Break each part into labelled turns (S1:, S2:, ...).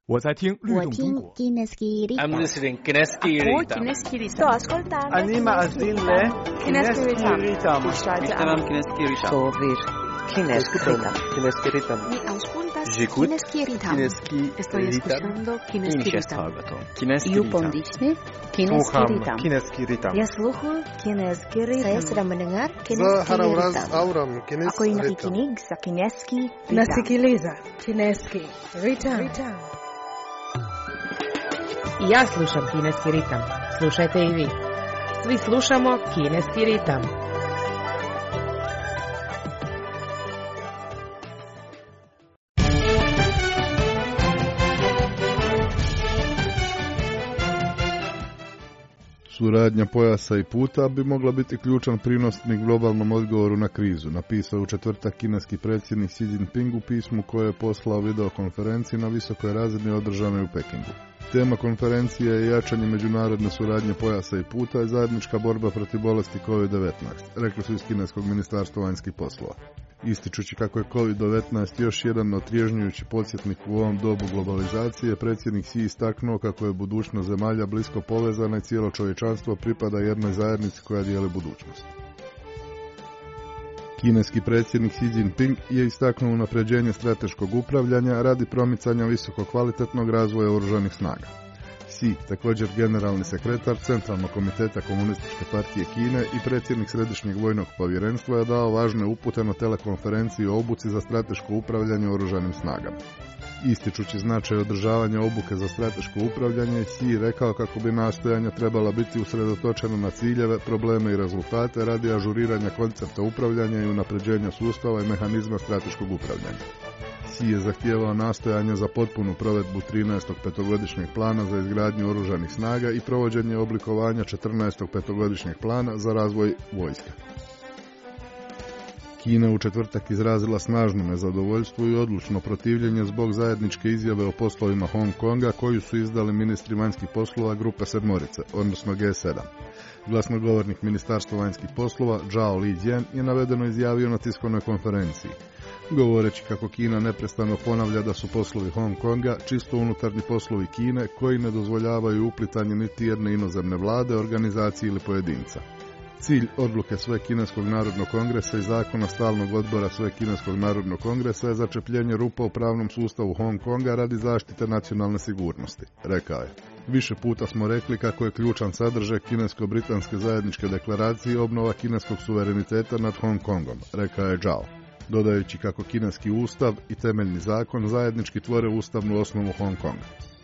S1: 我在听律动中国。
S2: I'm listening Kineski Ritam.
S3: Sto ascoltando.
S4: אני מאזין
S3: Kineski Ritam.
S2: Tamam Kineski Ritam.
S5: Sovir Kineski Ritam.
S3: Mi auscultas
S2: J'écoute
S3: Kineski Ritam.
S2: Kineski
S3: Estoy escuchando Kineski Ritam.
S2: Kineski
S5: You
S2: Ritam.
S5: pondisne Kineski Ritam.
S4: Kineski Ritam.
S5: Я слухаю Kineski Ritam.
S3: Saya sedang mendengar
S4: За
S3: Kineski
S4: Харавраз
S3: Ritam.
S4: Аурам
S5: Ako
S4: Kineski
S5: yung
S4: Ritam.
S5: nakikinig sa Kineski Ritam.
S6: Nasikiliza Kineski Ritam.
S7: I ja slušam kineski ritam. Slušajte i vi. Svi slušamo kineski ritam.
S8: Suradnja pojasa i puta bi mogla biti ključan prinosnik globalnom odgovoru na krizu, napisao u četvrtak kineski predsjednik Xi Jinping u pismu koje je poslao videokonferenciji na visokoj razini održanoj u Pekingu. Tema konferencije je jačanje međunarodne suradnje pojasa i puta i zajednička borba protiv bolesti COVID-19, rekli su iz kineskog ministarstva vanjskih poslova. Ističući kako je COVID-19 još jedan otrježnjujući podsjetnik u ovom dobu globalizacije, predsjednik Xi istaknuo kako je budućnost zemalja blisko povezana i cijelo čovječanstvo pripada jednoj zajednici koja dijeli budućnost. Kineski predsjednik Xi Jinping je istaknuo unapređenje strateškog upravljanja radi promicanja visoko kvalitetnog razvoja oružanih snaga. Xi, također generalni sekretar Centralnog komiteta Komunističke partije Kine i predsjednik Središnjeg vojnog povjerenstva, je dao važne upute na telekonferenciji o obuci za strateško upravljanje oružanim snagama. Ističući značaj održavanja obuke za strateško upravljanje, Xi je rekao kako bi nastojanja trebala biti usredotočena na ciljeve, probleme i rezultate radi ažuriranja koncepta upravljanja i unapređenja sustava i mehanizma strateškog upravljanja. Xi je zahtijevao nastojanja za potpunu provedbu 13. petogodišnjeg plana za izgradnju oružanih snaga i provođenje oblikovanja 14. petogodišnjeg plana za razvoj vojske. Kina u četvrtak izrazila snažno nezadovoljstvo i odlučno protivljenje zbog zajedničke izjave o poslovima Hong Konga koju su izdali ministri vanjskih poslova grupe sedmorice, odnosno G7. Glasnogovornik Ministarstva vanjskih poslova Zhao Lijian je navedeno izjavio na tiskovnoj konferenciji, govoreći kako Kina neprestano ponavlja da su poslovi Hong Konga čisto unutarnji poslovi Kine koji ne dozvoljavaju uplitanje niti jedne inozemne vlade, organizacije ili pojedinca. Cilj odluke Svekineskog narodnog kongresa i zakona stalnog odbora Svekineskog narodnog kongresa je začepljenje rupa u pravnom sustavu Hong Konga radi zaštite nacionalne sigurnosti, rekao je. Više puta smo rekli kako je ključan sadržaj kinesko-britanske zajedničke deklaracije obnova kineskog suvereniteta nad Hong Kongom, rekao je Zhao, dodajući kako kineski ustav i temeljni zakon zajednički tvore ustavnu osnovu Hong Konga.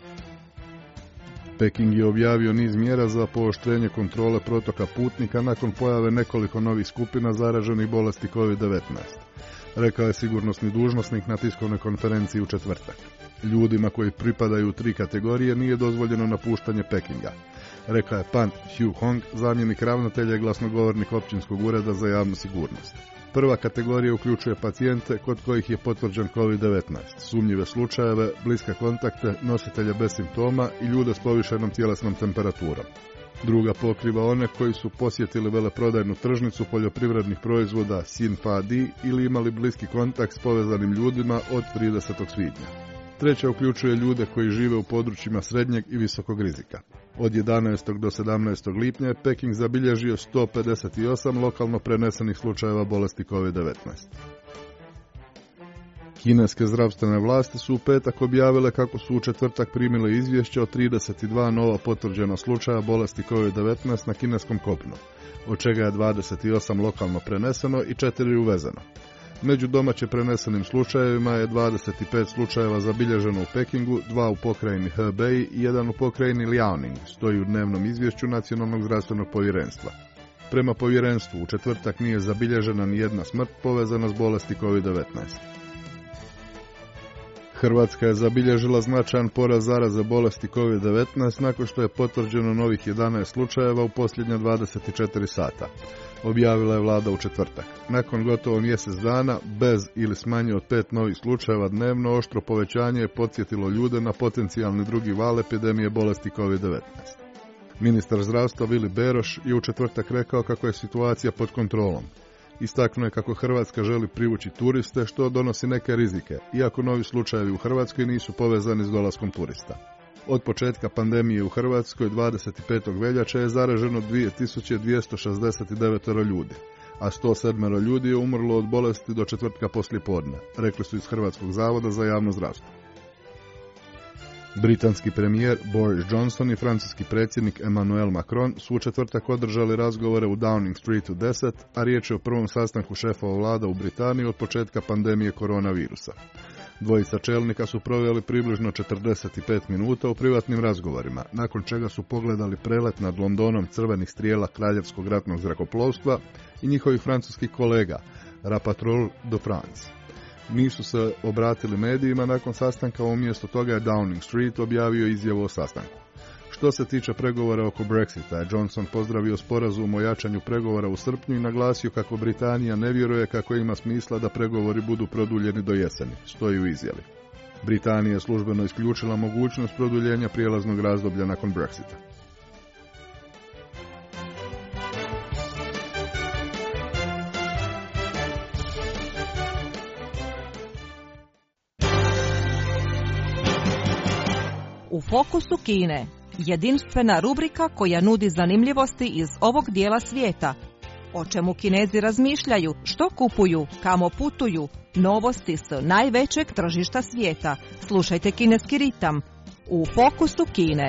S8: Peking je objavio niz mjera za pooštrenje kontrole protoka putnika nakon pojave nekoliko novih skupina zaraženih bolesti COVID-19, rekao je sigurnosni dužnosnik na tiskovnoj konferenciji u četvrtak. Ljudima koji pripadaju u 3 kategorije nije dozvoljeno napuštanje Pekinga, rekao je Pan Xiu-hong, zamjenik ravnatelja i glasnogovornik općinskog ureda za javnu sigurnost. Prva kategorija uključuje pacijente kod kojih je potvrđen COVID-19, sumnjive slučajeve, bliske kontakte, nositelje bez simptoma i ljude s povišenom tjelesnom temperaturom. Druga pokriva one koji su posjetili veleprodajnu tržnicu poljoprivrednih proizvoda Xinfa-Di ili imali bliski kontakt s povezanim ljudima od 30. svibnja. Treća uključuje ljude koji žive u područjima srednjeg i visokog rizika. Od 11. do 17. lipnja je Peking zabilježio 158 lokalno prenesenih slučajeva bolesti COVID-19. Kineske zdravstvene vlasti su u petak objavile kako su u četvrtak primile izvješće o 32 nova potvrđena slučaja bolesti COVID-19 na kineskom kopnu, od čega je 28 lokalno preneseno i 4 uvezeno. Među domaće prenesenim slučajevima je 25 slučajeva zabilježeno u Pekingu, 2 u pokrajini Hebei i 1 u pokrajini Liaoning, stoji u dnevnom izvješću Nacionalnog zdravstvenog povjerenstva. Prema povjerenstvu, u četvrtak nije zabilježena ni jedna smrt povezana s bolesti COVID-19. Hrvatska je zabilježila značajan porast zaraze bolesti COVID-19 nakon što je potvrđeno novih 11 slučajeva u posljednja 24 sata. Objavila je vlada u četvrtak. Nakon gotovo mjesec dana, bez ili s manje od 5 novih slučajeva dnevno, oštro povećanje je podsjetilo ljude na potencijalni drugi val epidemije bolesti COVID-19. Ministar zdravstva Vili Beroš je u četvrtak rekao kako je situacija pod kontrolom. Istaknuo je kako Hrvatska želi privući turiste, što donosi neke rizike, iako novi slučajevi u Hrvatskoj nisu povezani s dolaskom turista. Od početka pandemije u Hrvatskoj 25. veljače je zaraženo 2269 ljudi, a 107 ljudi je umrlo od bolesti do četvrtka poslijepodne, rekli su iz Hrvatskog zavoda za javno zdravstvo. Britanski premijer Boris Johnson i francuski predsjednik Emmanuel Macron su u četvrtak održali razgovore u Downing Streetu 10, a riječ je o prvom sastanku šefova vlada u Britaniji od početka pandemije koronavirusa. Dvojica čelnika su proveli približno 45 minuta u privatnim razgovorima, nakon čega su pogledali prelet nad Londonom crvenih strijela Kraljevskog ratnog zrakoplovstva i njihovih francuskih kolega, La Patrouille de France. Nisu se obratili medijima nakon sastanka, umjesto toga je Downing Street objavio izjavu o sastanku. Što se tiče pregovora oko Brexita, Johnson pozdravio sporazum o jačanju pregovora u srpnju i naglasio kako Britanija ne vjeruje kako ima smisla da pregovori budu produljeni do jeseni, stoji u izjavi. Britanija je službeno isključila mogućnost produljenja prijelaznog razdoblja nakon Brexita.
S1: U fokusu Kine, jedinstvena rubrika koja nudi zanimljivosti iz ovog dijela svijeta. O čemu Kinezi razmišljaju, što kupuju, kamo putuju, novosti s najvećeg tržišta svijeta. Slušajte Kineski ritam u fokusu Kine.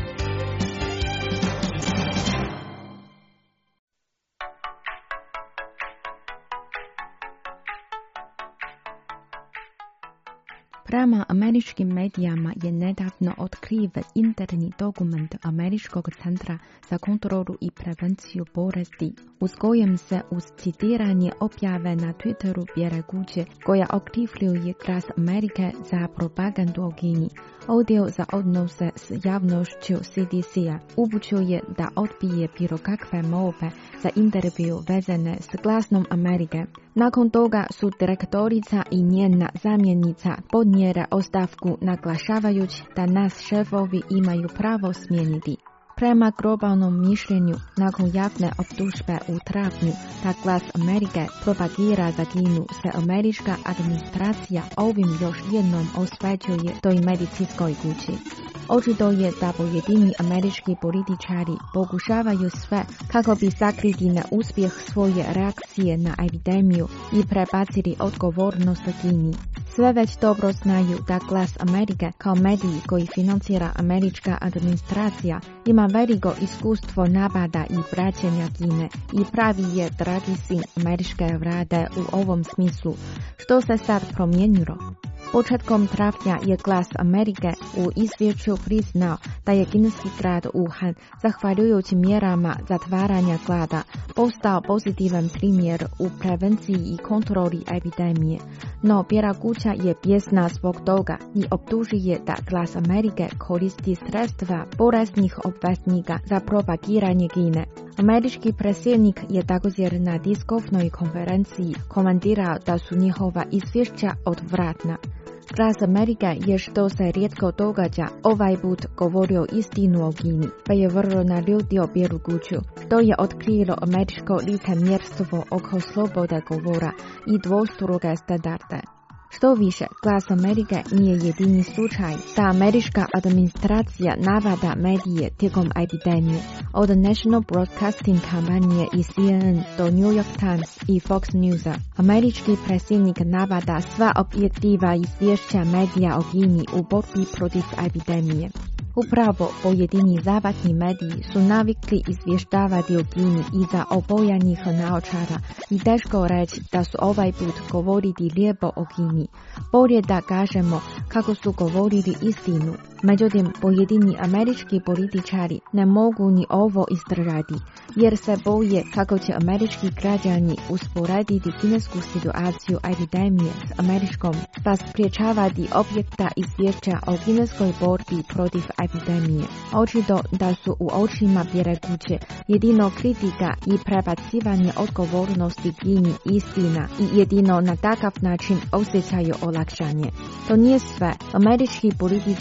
S9: Prema američkim medijama je nedavno otkriven interni dokument Američkog centra za kontrolu i prevenciju bolesti, uz kojem se uz citiranje objave na Twitteru Bjeraguće, koja okrivljuje Glas Amerike za propagandu o Kini. Odjel za odnose s javnošću CDC-a upućuje da odbije bilo kakve molbe za intervju vezane s Glasom Amerike. Nakon toga su direktorica i njena zamjenica podnijele ostavku naglašavajući da nas šefovi imaju pravo smijeniti. Prema globalnom mišljenju, nakon javne optužbe u travnju da Glas Amerike propagira za Kinu, se američka administracija ovim još jednom osvećuje toj medicinskoj kući. Očito je da pojedini američki političari pokušavaju sve kako bi sakrili neuspjeh svoje reakcije na epidemiju i prebacili odgovornost Kini. Sve već dobro znaju da Glas Amerike kao medij koji financira američka administracija ima veliko iskustvo napada i praćenja Kine i pravi je dragi sin američke vlade u ovom smislu. Što se sad promijenilo? Početkom travnja je Glas Amerike u izvješću priznao da je kineski grad Wuhan, zahvaljujući mjerama zatvaranja grada, postao pozitivan primjer u prevenciji i kontroli epidemije. No Bijela kuća je bijesna zbog toga i optužuje da Glas Amerike koristi sredstva poreznih obveznika za propagiranje Kine. Američki predsjednik je također na tiskovnoj konferenciji komentirao da su njihova izvješća odvratna. Glas Amerike je, što se rijetko događa, ovaj put govorio istinu o Kini, pa je vrlo naljutio Bijelu kuću, što je otkrilo američko licemjerstvo oko slobode govora i dvostruke standarde. Što više, Glas Amerike nije jedini slučaj da američka administracija napada medije tijekom epidemije, od National Broadcasting Company i CNN do New York Times i Fox Newsa. Američki predsjednik napada sva objektiva izvješća medija o Kini u borbi protiv epidemije. Upravo pojedini zapadni mediji su navikli izvještavati o Kini iza obojanih naočara i teško reći da su ovaj put govorili lijepo o Kini. Bolje da kažemo kako su govorili istinu. Međutim, pojedini američki političari ne mogu ni ovo izdržati, jer se boje kako će američki građani usporediti kinesku situaciju epidemije s američkom, pa spriječavati objekta izvješća o kineskoj borbi protiv epidemije. Očito da su u očima Bijele kuće jedino kritika i prebacivanje odgovornosti Kini istina i jedino na takav način osjećaju olakšanje. To nije sve. Američki političari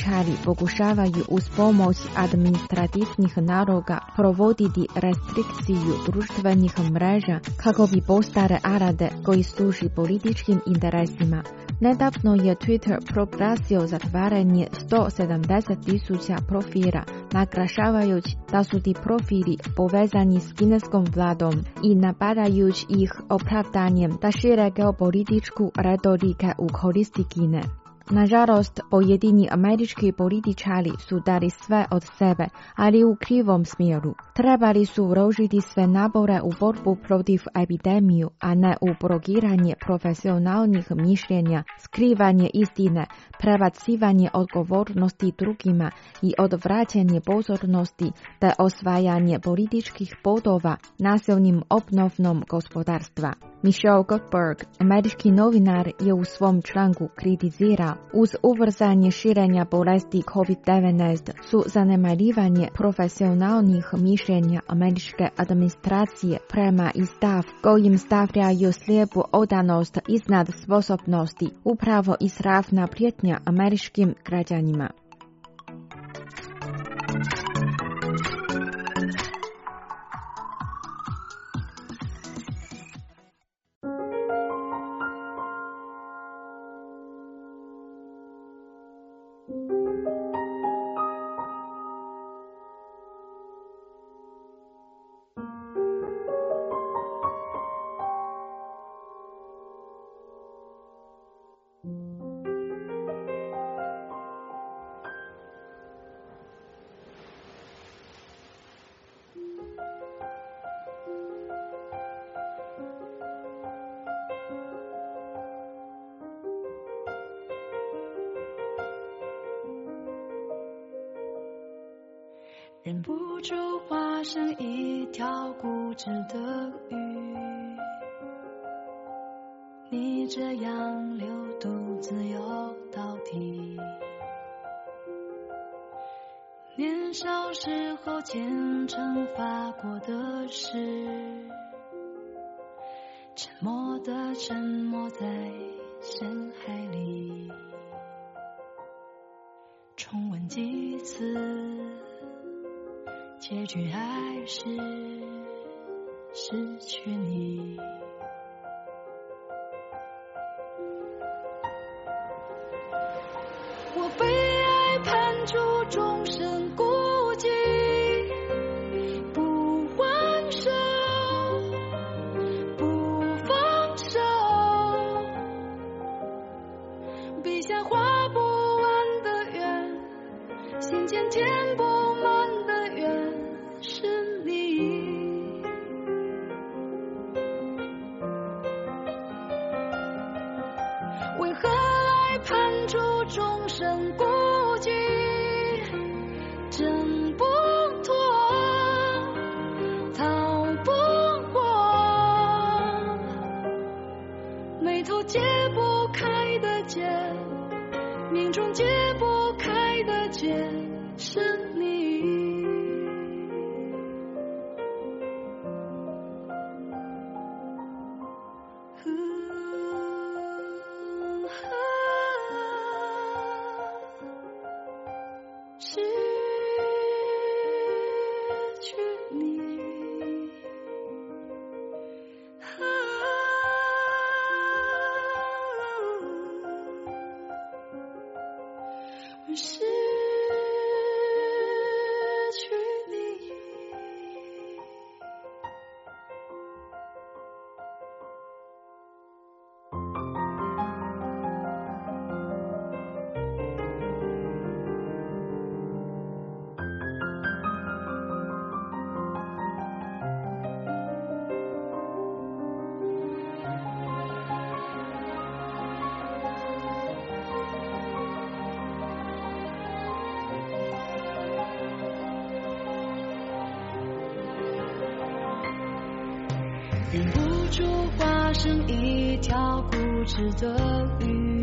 S9: pokušavaju uz pomoć administrativnih naloga provoditi restrikciju društvenih mreža kako bi postale alate koji služi političkim interesima. Nedavno je Twitter proglasio zatvaranje 170.000 profila, naglašavajući da su ti profili povezani s kineskom vladom i napadajući ih opravdanjem da šire geopolitičku retorike u koristi Kine. Nažalost, pojedini američki političari su dali sve od sebe, ali u krivom smjeru. Trebali su uložiti sve napore u borbu protiv epidemiju, a ne u progiranje profesionalnih mišljenja, skrivanje istine, prebacivanje odgovornosti drugima i odvraćanje pozornosti te osvajanje političkih bodova nasilnim obnovom gospodarstva. Michelle Goldberg, američki novinar, je u svom članku kritizirao uz ubrzanje širenja bolesti COVID-19 su zanemarivanje profesionalnih mišljenja američke administracije prema i stav kojim stavljaju slijepu odanost iznad sposobnosti, upravo izravna prijetnja američkim građanima.
S10: 忍不住化身一条固执的鱼，你这样流独自游到底。年少时候虔诚发过的誓，沉默的沉没在深海里，重温几次，结局还是失去你。我被爱判处终身孤寂，不还手，不放手，笔下画不完的圆，心间填不满的圆，是你。为何爱判处终身孤寂，挣不脱，逃不过，眉头解不开的结，命中解不开的结，是你。失去你，失去你。忍不住化身一条固执的鱼，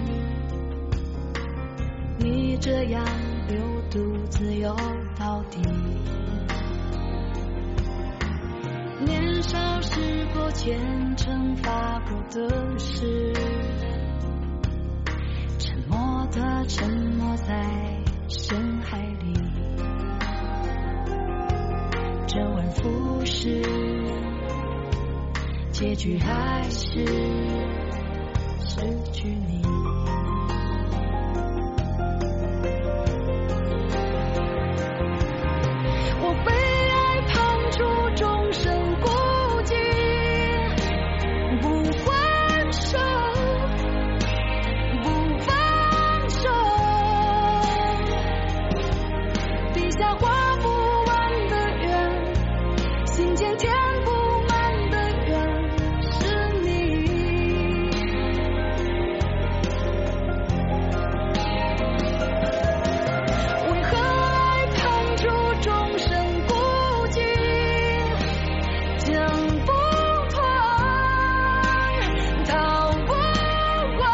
S10: 你这样流独自游到底。年少时候虔诚发过的誓，沉默的沉没在深海里，周而复始，结局还是失去你。我被爱碰触，终身孤寂，不还手，不放手，笔下画不完的圆，心间填不满的缘，是你。为何爱碰触，终身孤寂，讲不破，逃不过，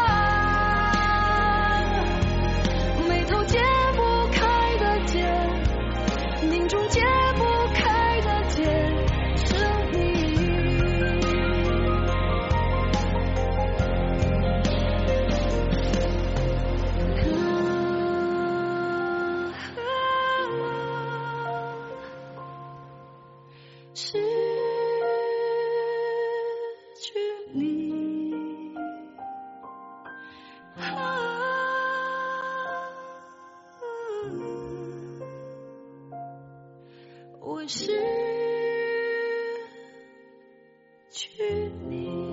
S10: 眉头解不开的结，凝中解不开的结，是你。失去你，我失去你。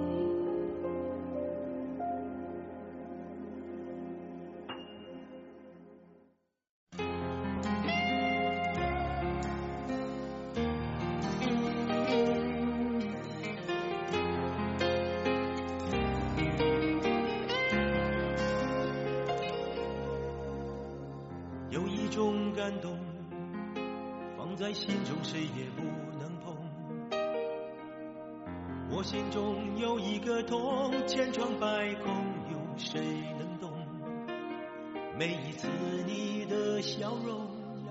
S11: 有一种感动，放在心中谁也不能碰。我心中有一个痛，千疮百孔，有谁能懂？每一次你的笑容，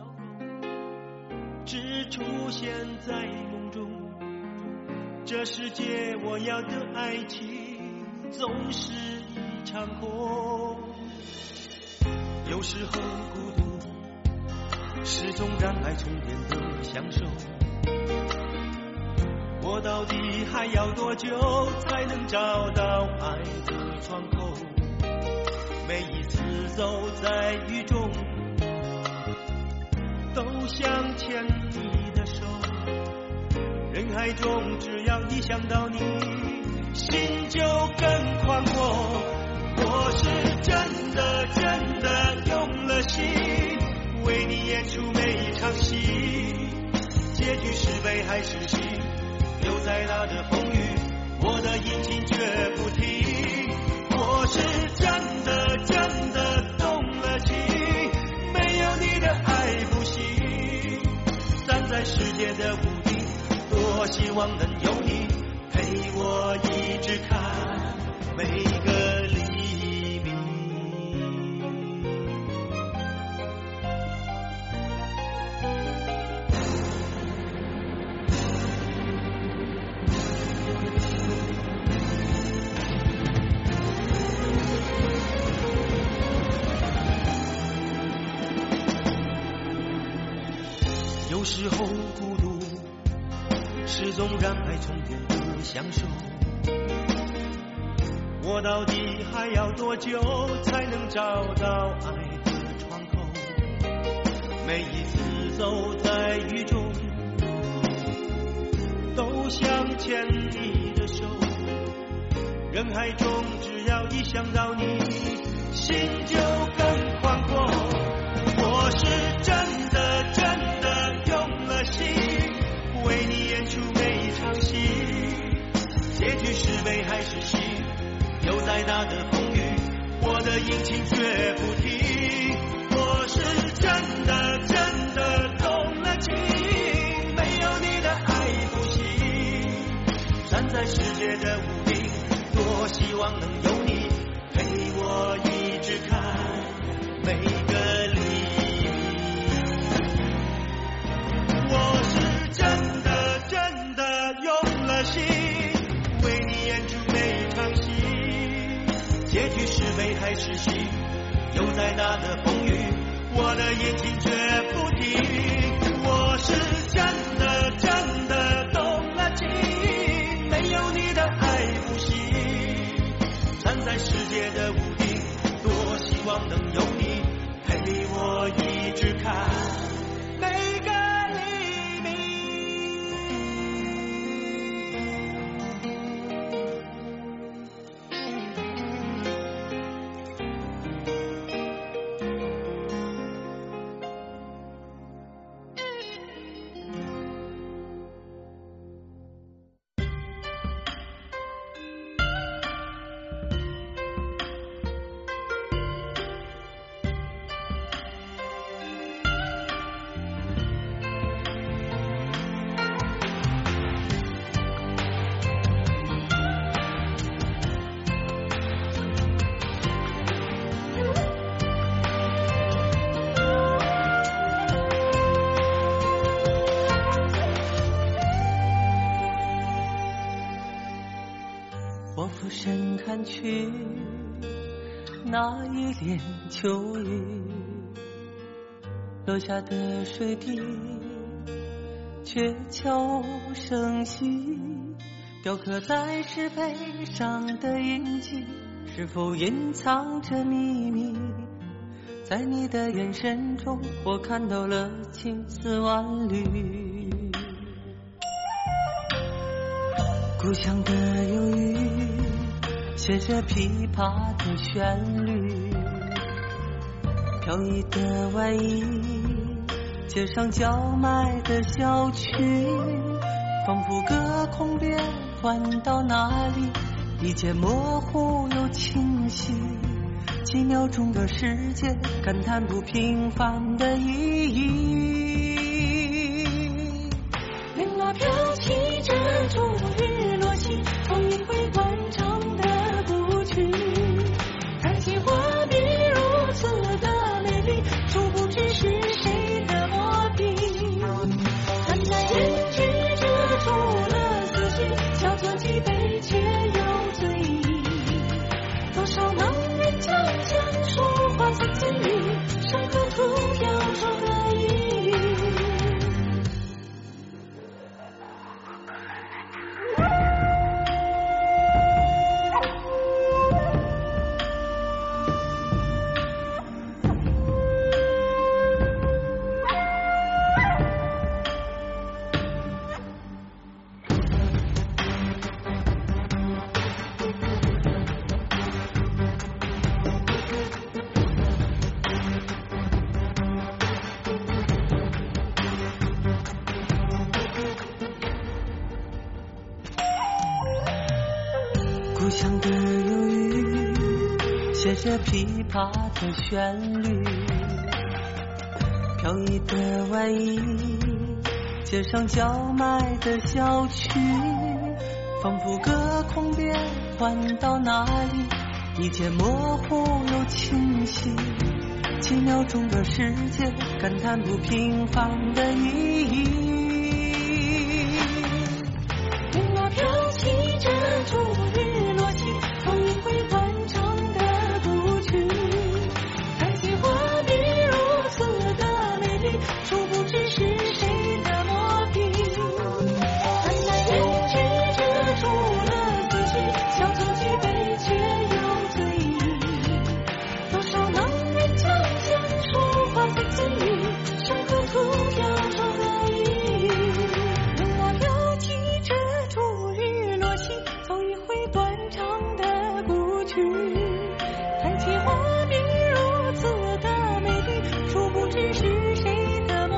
S11: 只出现在梦中。这世界我要的爱情，总是一场空。有时候孤独是种让爱充电的享受，我到底还要多久才能找到爱的窗口？每一次走在雨中，都想牵你的手，人海中只要一想到你，心就更宽阔。我是真的真的用了心，为你演出每一场戏，结局是悲还是喜，有再大的风雨，我的引擎却不停。我是真的真的动了情，没有你的爱不行。站在世界的屋顶，多希望能有你陪我一直看每个黎明。有时候孤独是种让爱充电的享受，我到底还要多久才能找到爱的窗口？每一次走在雨中，都想牵你的手，人海中只要一想到你，心就更宽阔。我是真的真的用了心，为你演出每一场戏，结局是悲还是喜，有再大的风雨，我的引擎却不停。我是真的真的动了情，没有你的爱不行。站在世界的屋顶，多希望能有你陪我一直看每个黎明。我是真的真的用了心，为你演出每一场戏，结局是悲还是喜，有再大的风雨， 我的眼睛却不停。我是真的真的动了情，没有你的爱不行。站在世界的屋顶，多希望能有你陪我一直看每个黎明。
S12: 俯身看去，那一帘秋雨，落下的水滴却悄无声息，雕刻在石碑上的印记，是否隐藏着秘密？在你的眼神中，我看到了千丝万缕。故乡的忧郁，写着琵琶的旋律，飘逸的外衣，街上叫卖的小曲，仿佛隔空变换到哪里，一切模糊又清晰。几秒钟的时间，感叹不平凡的意义。铃喇飘起这烛日落西，风一回惯常的古曲，看起画笔如此的美丽，殊不知是谁的墨笔。淡淡胭脂遮住了思绪，小酌几杯却又醉意。多少盲人将讲述花色谶语，上刻图雕琢的意义。故乡的忧郁，写着琵琶的旋律，飘逸的外衣，街上叫卖的小曲，仿佛隔空变换到哪里，一切模糊又清晰。几秒钟的时间，感叹不平凡的意义。铃喇飘起这烛日落西，风一回惯常的古曲，看起画笔如此的美丽，殊不知是谁的墨笔。淡淡胭脂遮住了思绪，小酌几杯却又醉意。多少盲人将讲述花色谶语，上刻图雕琢的意义。铃喇飘起这烛日落西，走一回惯常的古曲，看起画笔如此的美丽，殊不知是谁的梦。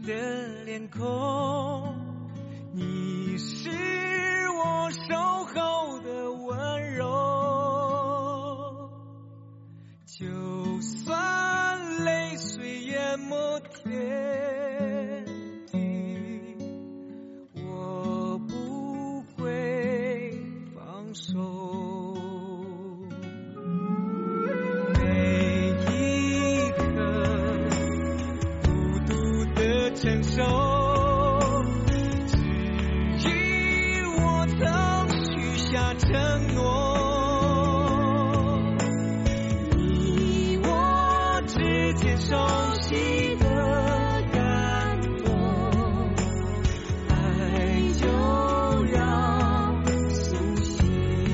S12: 的脸孔，你是我守候的温柔，就算泪水淹没天地，我不会放手。每一刻孤独的承受，只因我曾许下承诺。你我之间熟悉的感动，爱就要苏醒。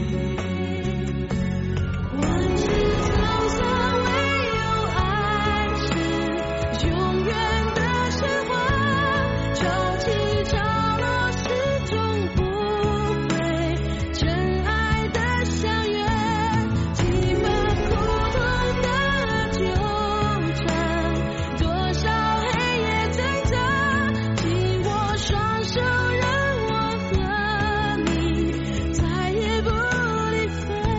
S10: 万事沧桑，唯有爱是永远的神话。潮起潮落，始终不会真爱的相约。几番苦痛的纠缠，多少黑夜挣扎，紧握双手，让我和你再也不离分。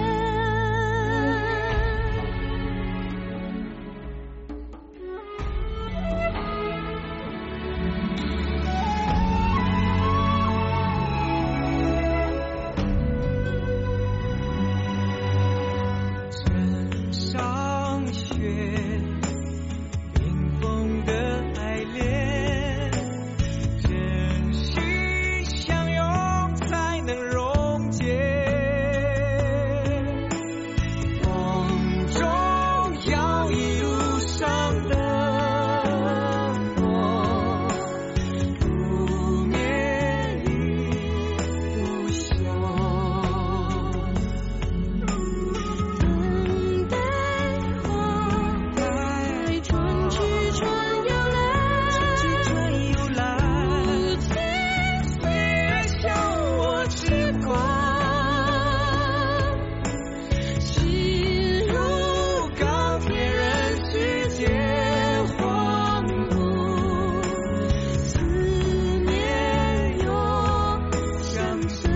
S12: 枕上雪，冰封的爱恋，真心相拥才能溶解。风中摇曳路上的火，不灭亦不休。等待花开，春去春又来，不停岁月笑我痴狂。心如钢铁，任世界荒芜，思念又相随。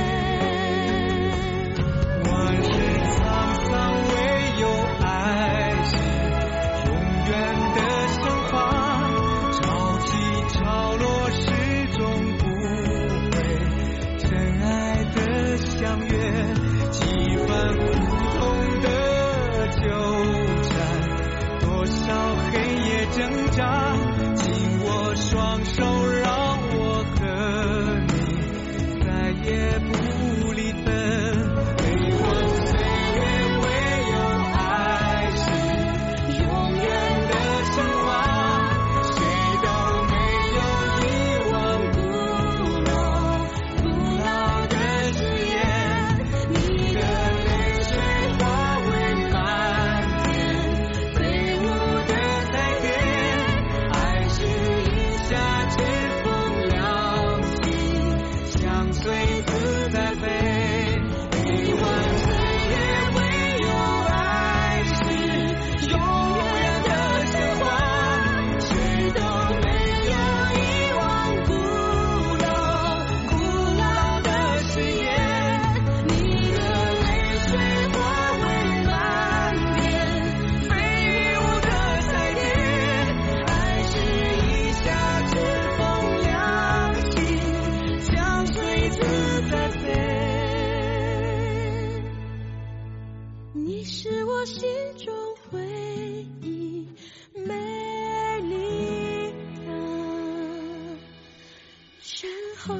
S12: 万事沧桑，唯有爱是永远的神话。潮起潮落，始终不会真爱的相约。几番苦痛的纠缠，多少黑夜挣扎，紧握双手，让我和你再也不离分。每晚岁月，唯有爱是永远的神话。谁都没有遗忘古老的誓言。你的泪水化为漫天飞舞的彩蝶，爱是一夏之风扬起，相随自在飞。每晚岁月，唯有爱是永远的神话。谁都没有遗忘古老的誓言。你的泪水化为漫天飞舞的彩蝶，爱是一夏之风扬起，相随自在飞。你是我心中唯一美丽的神话。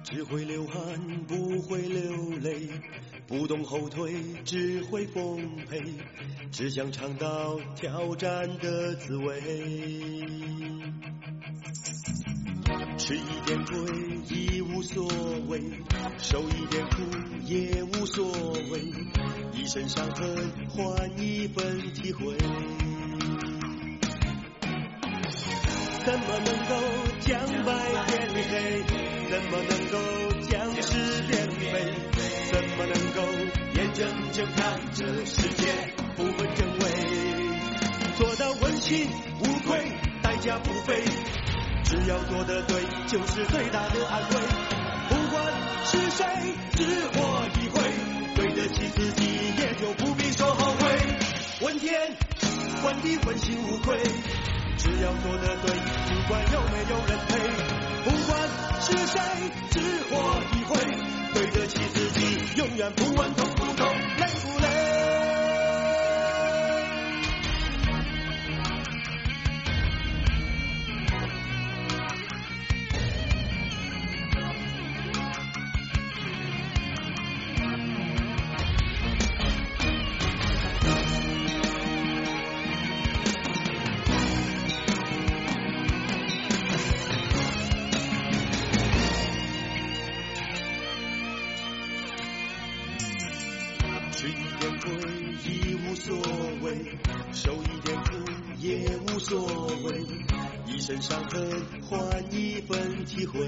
S11: 只会流汗不会流泪，不懂后退只会奉陪，只想尝到挑战的滋味。吃一点亏已无所谓，受一点苦也无所谓，一身伤痕换一份体会。怎么能够将白变黑？怎么能够将是变美？怎么能够眼睁睁看着世界不分真伪？做到问心无愧，代价不菲，只要做得对，就是最大的安慰。不管是谁，只活一回，对得起自己，也就不必说后悔。问天，问地，问心无愧，只要做得对，不管有没有人陪。不管是谁，只活一回，对得起自己，永远不问痛不痛，累不累。吃一点亏已无所谓，受一点苦也无所谓，一身伤痕换一份体会。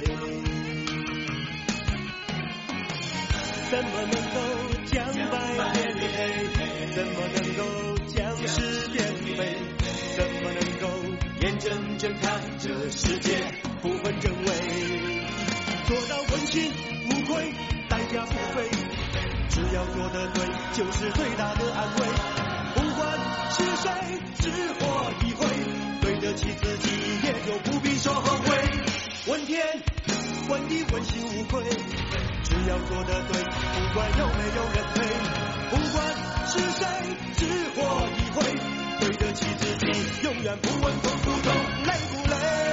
S11: 怎么能够将白变黑？怎么能够将是变美？怎么能够眼睁睁看着世界不分真伪？做到问心无愧，代价不菲，只要做得对，就是最大的安慰。不管是谁，只活一回，对得起自己，也就不必说后悔。问天，问地，问心无愧，只要做得对，不管有没有人陪。不管是谁，只活一回，对得起自己，永远不问痛不痛，累不累。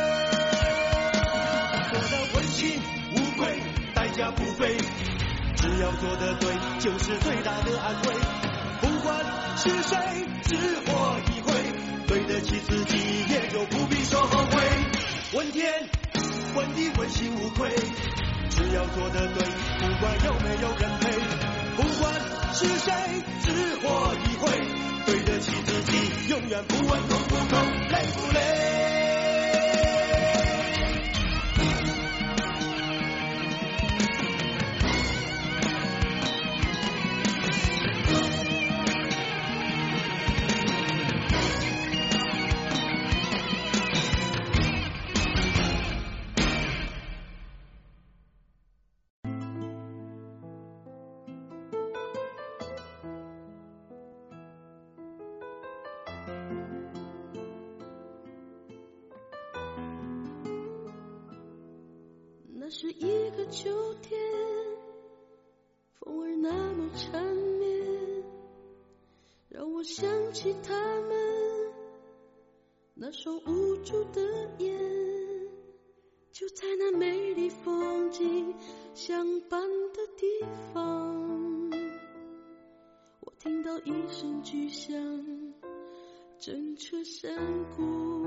S11: 做到问心无愧，代价不菲，只要做得对，就是最大的安慰。不管是谁，只活一回，对得起自己，也就不必说后悔。问天，问地，问心无愧，只要做得对，不管有没有人陪。不管是谁，只活一回，对得起自己，永远不问痛不痛，累不累。
S10: 那是一个秋天，风儿那么缠绵，让我想起他们那双无助的眼，就在那美丽风景相伴的地方，我听到一声巨响，震彻山谷。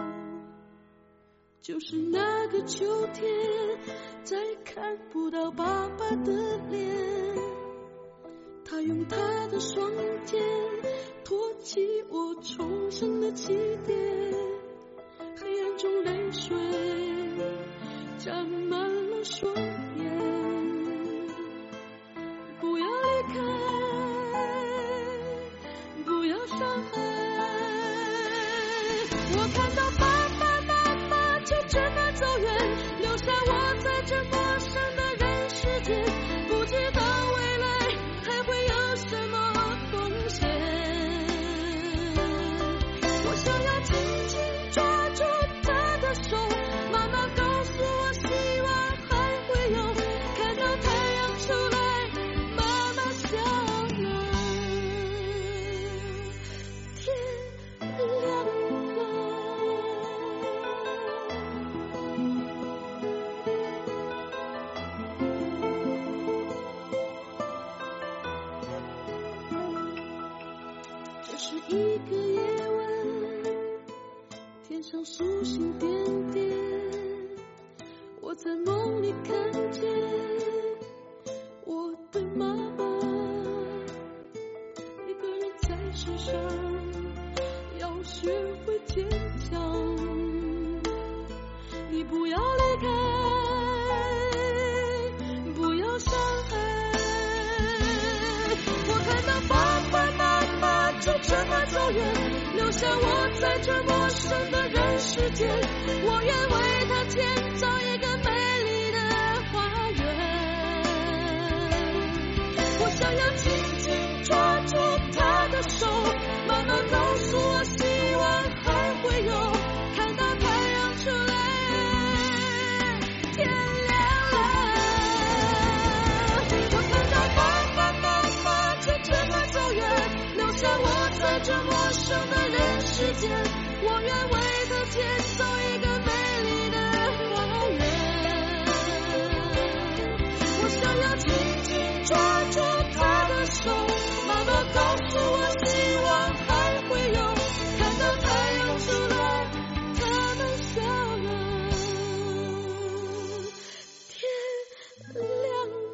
S10: 就是那个秋天，再看不到爸爸的脸，他用他的双肩托起我重生的起点，黑暗中泪水沾满了双眼，不要离开，不要伤害，我看到爸爸妈妈就这么走远，留下我在这陌生的人世间，不知道未来还会有什么风险，我想要紧紧抓住他的手，妈妈告诉我希望还会有，看到太阳出来，妈妈笑了，天亮了。 一个夜晚，天上星星点点，我在梦里看见我的妈妈，一个人在世上要学会坚强，你不要离开，不要伤害。我看到爸爸妈妈就这么走远，留下我在这陌生的人世间，我愿为他建造一个美丽的花园。我想要紧紧抓住他的手，妈妈告诉我希望还会有，看到太阳出来，天亮了。我看到爸爸妈妈就这么走远，留下我在这陌生的人世间，我愿为他建造一个美丽的花园。我想要紧紧抓住他的手，妈妈告诉我希望还会有，看到太阳出来，他们笑了，天亮了。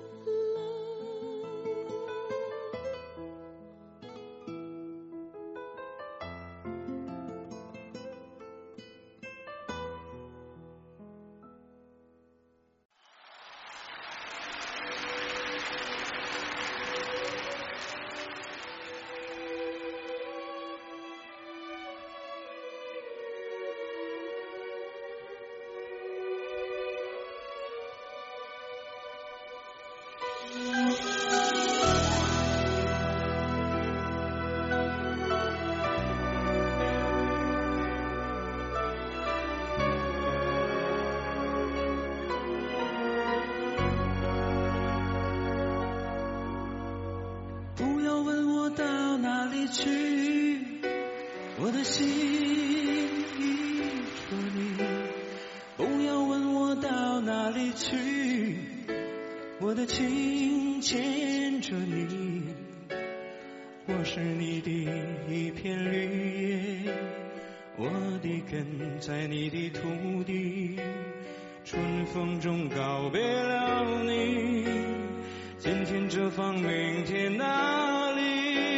S12: 不要问我到哪里去，我的心依着你。不要问我到哪里去，我的情牵着你。我是你的一片绿叶，我的根在你的土地。春风中告别了你，今天这方，明天那里？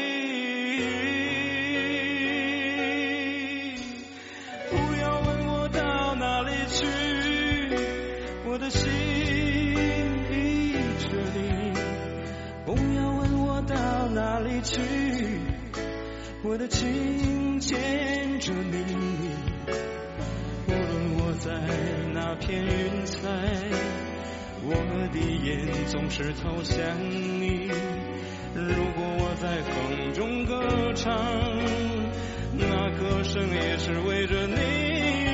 S12: 不要问我到哪里去，我的心依着你。不要问我到哪里去，我的情牵着你。无论我在那片云彩，我的眼总是投向你。如果我在风中歌唱，那歌声也是为着你。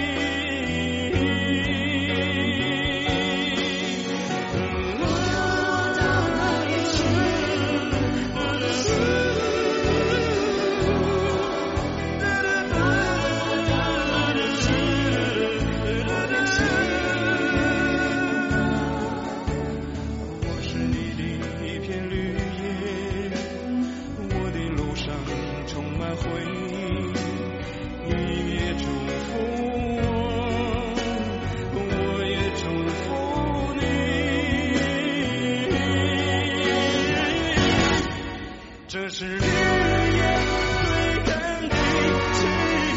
S12: 这是绿叶对根的情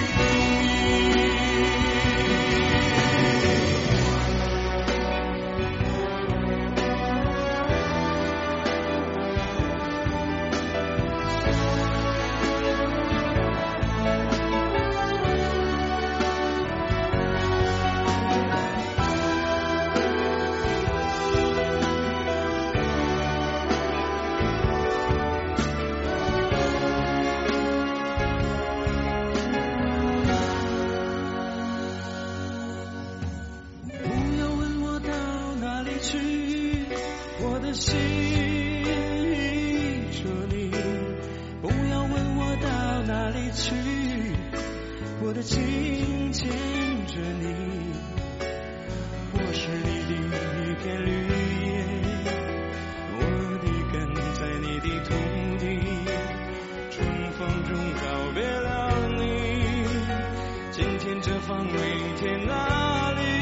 S12: 我的心依着你，不要问我到哪里去，我的情牵着你。我是你的一片绿叶，我的根在你的土地，春风中告别
S11: 方明天哪里？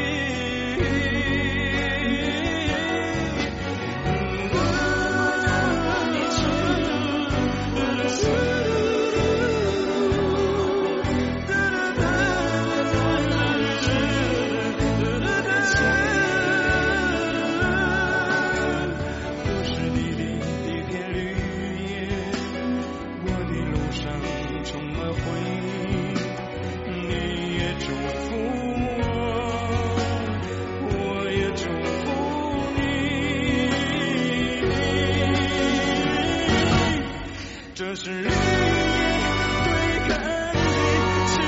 S11: 这是日夜对看的情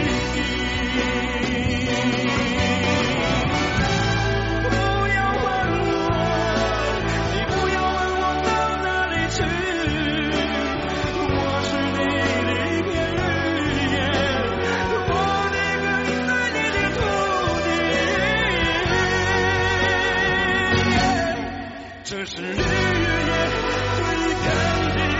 S11: 谊。不要问我，你不要问我到哪里去，我是你的一片绿叶，我的根在你的土地。这是日夜对看的。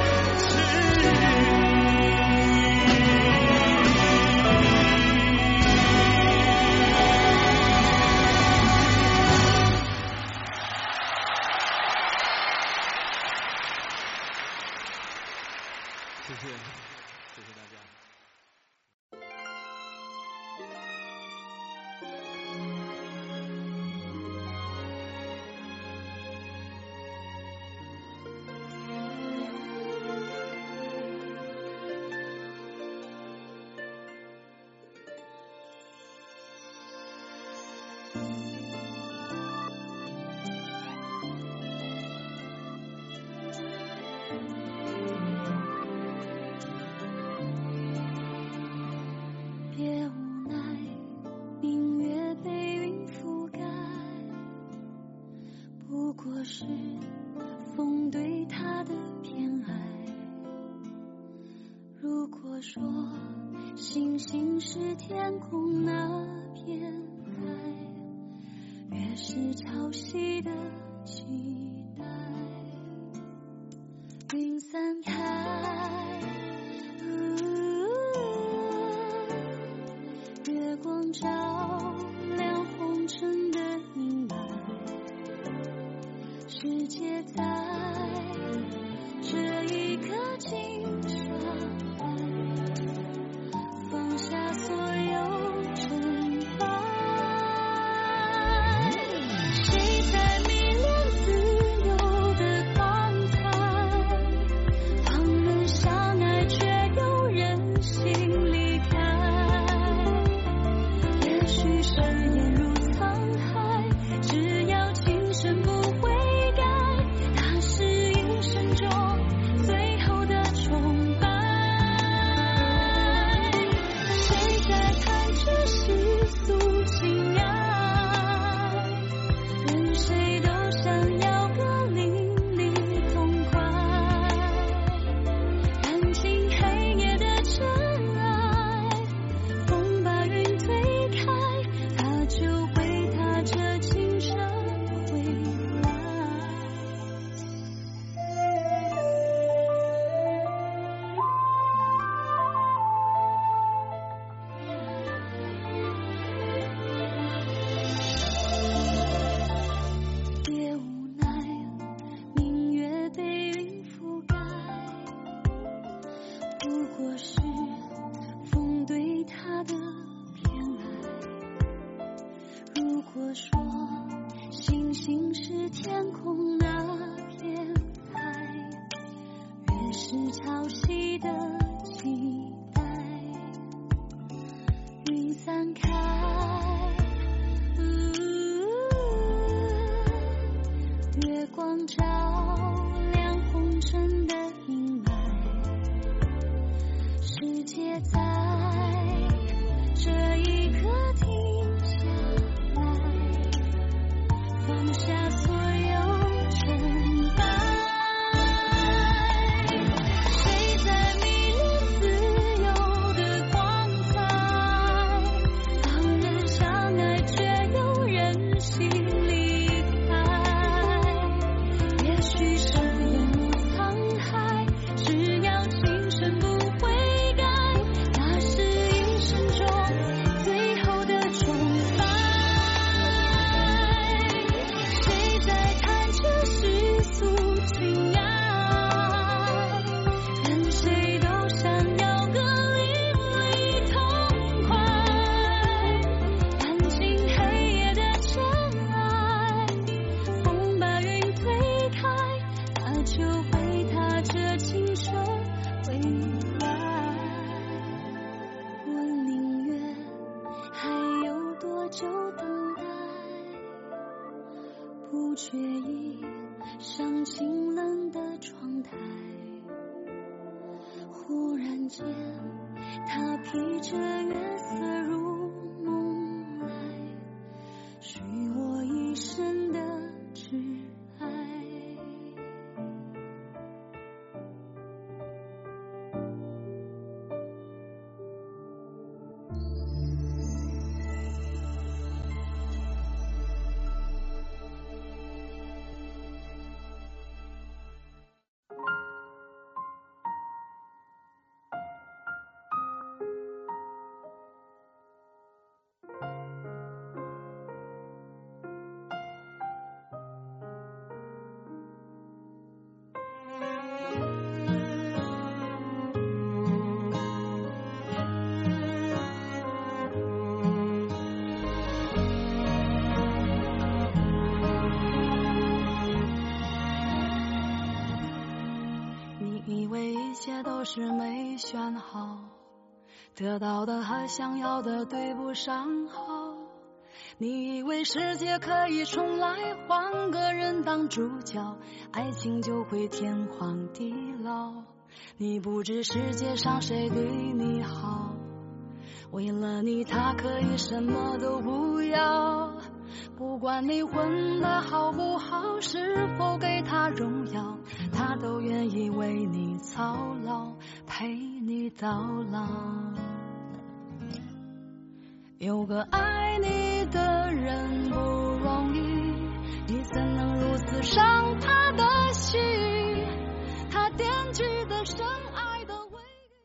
S13: 谢谢大家。
S10: 是风对他的偏爱。如果说星星是天空那片海，越是潮汐的期待，云散开，月光照亮红尘的阴霾，世界在这一刻静下来，放下所有成败。谁在迷恋自由的光彩？旁人相爱却有人心离开。也许誓言如沧海，只要今生不悔。许誓言如沧海。 就等待，不觉意上清冷的窗台，忽然间他披着月色入梦来，许我一生的挚爱。
S14: 都是没选好，得到的和想要的对不上号。你以为世界可以重来，换个人当主角，爱情就会天荒地老。你不知世界上谁对你好，为了你他可以什么都不要。不管你混得好不好，是否给他荣耀，他都愿意为你操劳，陪你到老。有个爱你的人不容易，你怎能如此伤他的心？他惦记的深爱的唯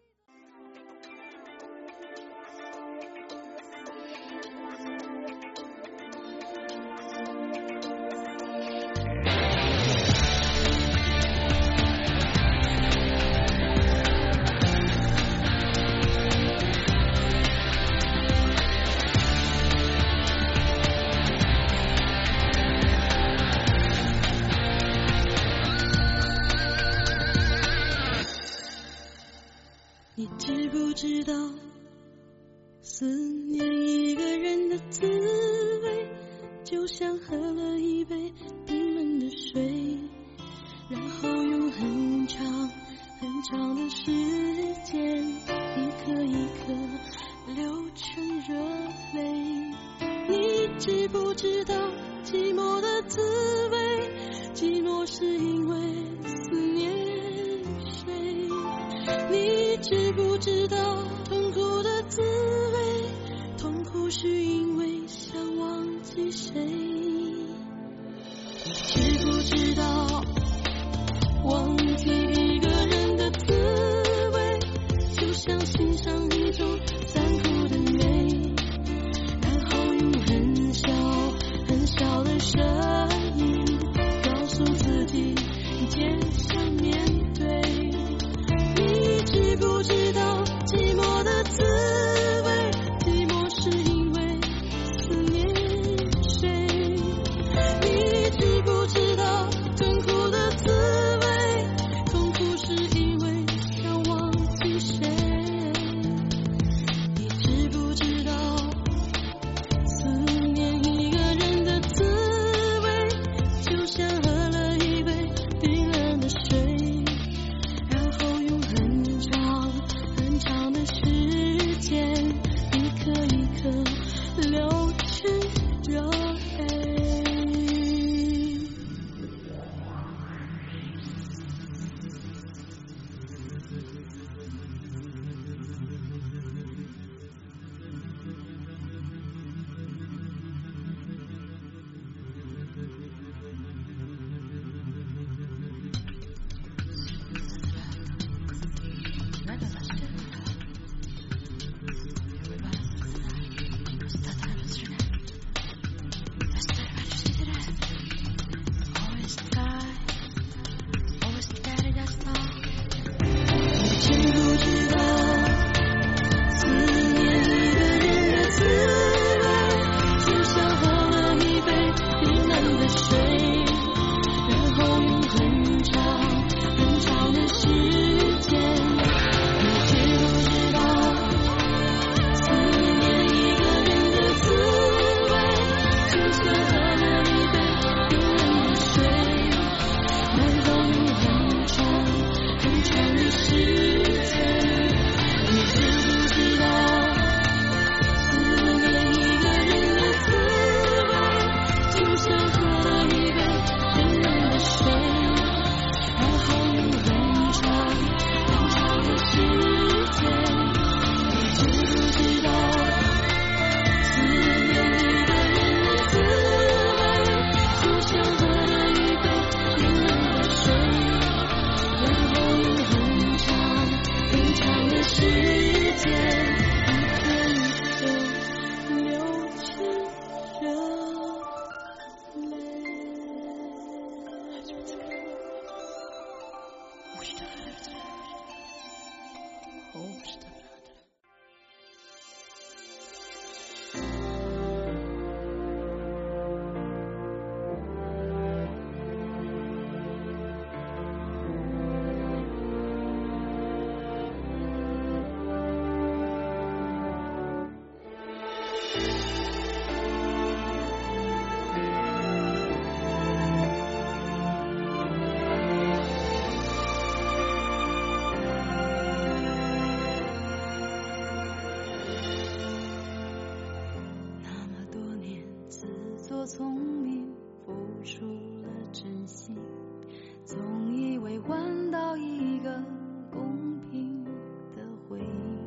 S10: 你知不知道思念一个人的滋味，就像喝了一杯冰冷的水，然后用很长很长的时间一颗一颗流成热泪。你知不知道寂寞的滋味，寂寞是因为思念谁。你知不知道痛苦的滋味，痛苦是因为想忘记谁。你知不知道忘记一个人的滋味，就像欣赏一种残酷的美，然后用很小很小的声音告诉自己坚强面对。你知不知道寂寞的滋味，寂寞是因为思念谁。你知不知道痛苦的滋味，痛苦是因为想忘记谁。
S14: 多聪明，付出了真心，总以为换到一个公平的回应。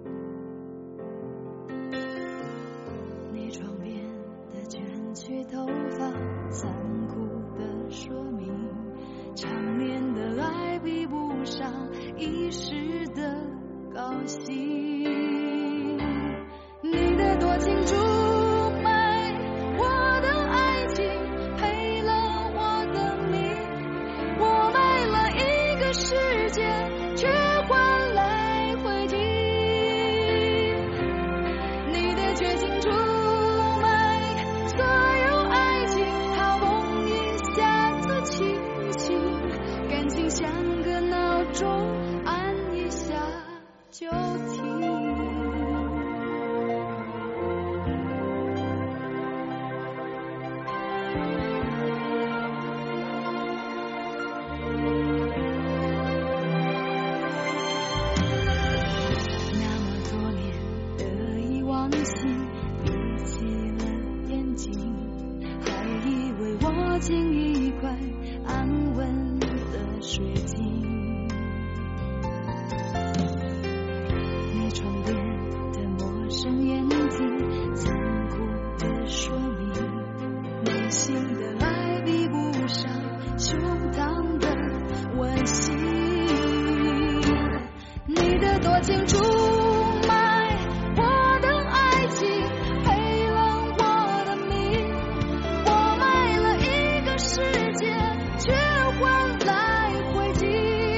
S14: 你床边的卷曲头发，残酷的说明，长眠的爱比不上一时的高兴。你的多情注卖我的爱情，赔了我的命，我卖了一个世界，却换来灰烬。你的绝情出卖所有爱情，好梦一下子清醒，感情像个闹钟，按一下就停。进一块安稳的水晶，你床边的陌生眼睛，残酷的说明，内心的爱比不上胸膛的温馨。你的多情出卖我的爱情，赔了我的命，我卖了一个世界，却换来灰烬。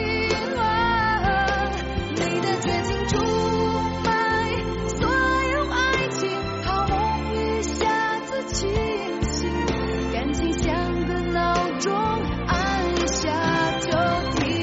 S14: 你的绝情出卖所有爱情，好梦一下子清醒，感情像个闹钟，按一下就停。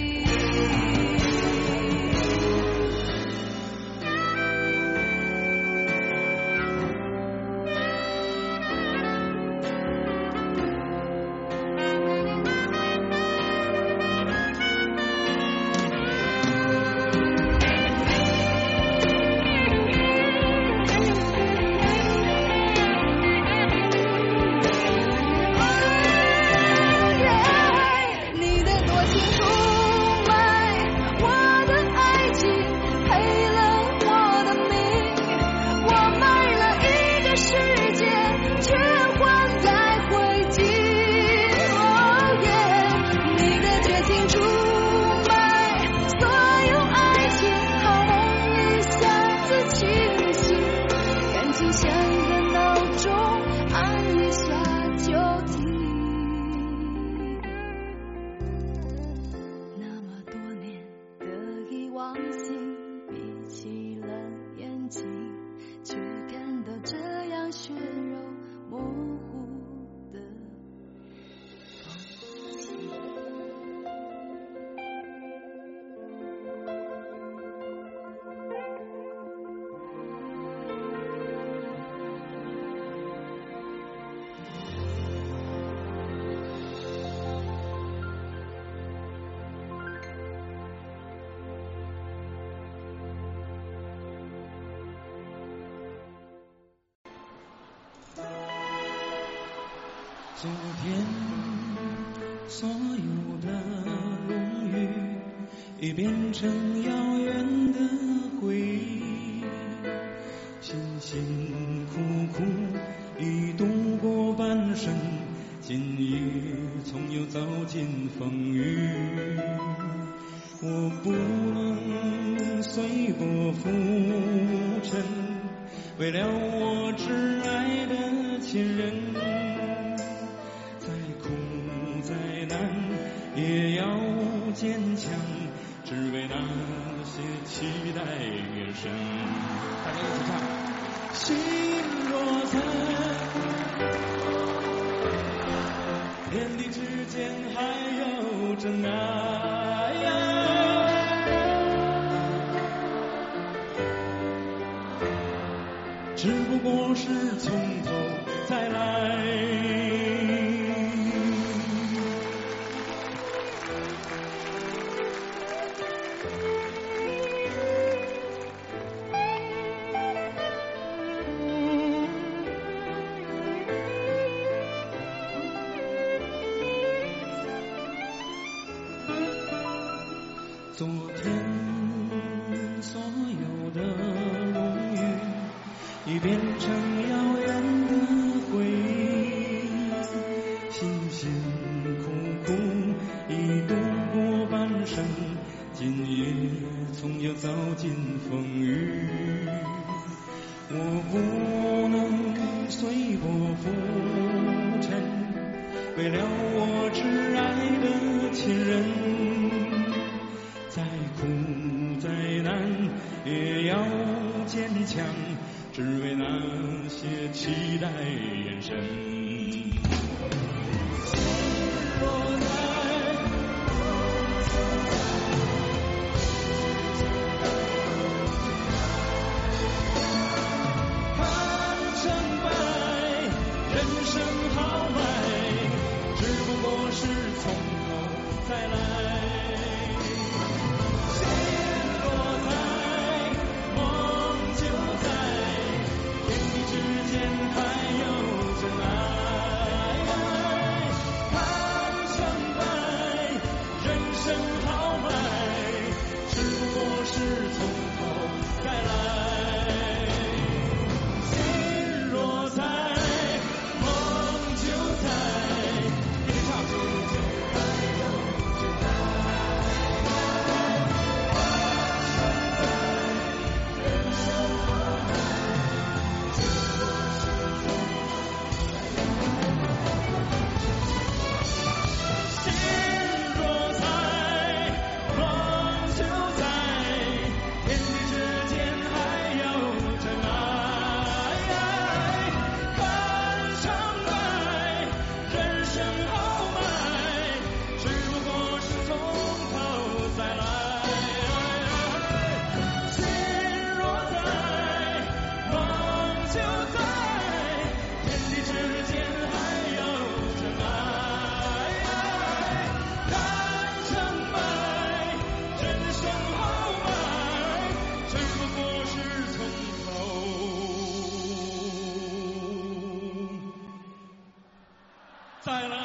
S11: 昨天所有的荣誉已变成遥远的回忆，辛辛苦苦已度过半生，今夜总又走进风雨。我不能随波浮沉，为了我挚爱的亲人，再难也要坚强，只为那些期待远生。大家一起唱。心若在，天地之间还有真爱呀，只不过是从头再来。 昨天所有的荣誉已变成遥远的回忆，辛辛苦苦已度过半生，今夜总要遭尽风雨。我不能随波浮沉，为了我挚爱的亲人，再苦再难也要坚强，只为那些期待眼神。再来。